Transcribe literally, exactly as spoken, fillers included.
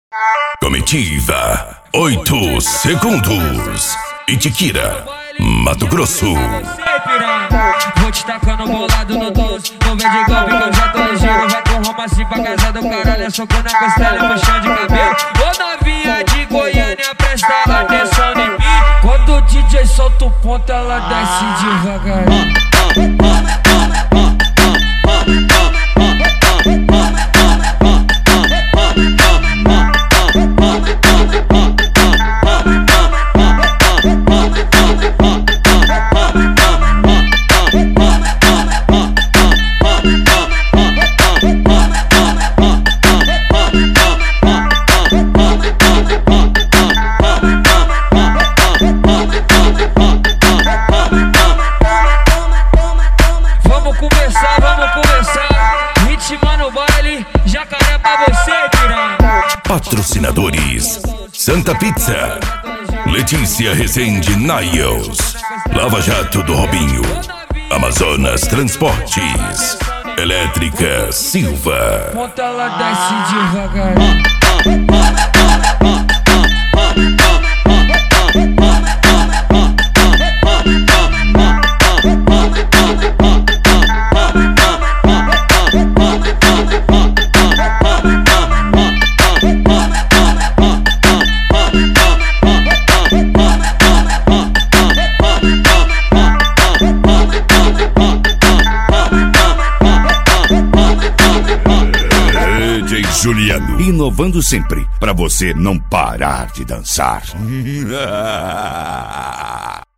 Comitiva, oito segundos. Itiquira, Mato Grosso. Vou te tacando bolado no doce. Não vem de golpe que eu já tô ligeiro. Vai com Roma assim pra casa do caralho. É soco na costela e puxão de cabelo. Ô novinha de Goiânia, presta atenção em mim. Quando o D J solta o ponto, ela desce devagarinho. Vamos começar, vamos começar. Ritmo no baile, jacaré pra você, piranha. Patrocinadores: Santa Pizza, Letícia Rezende Niles, Lava Jato do Robinho, Amazonas Transportes, Elétrica Silva. Monta ela desce devagarinho. D J Juliano, inovando sempre, pra você não parar de dançar.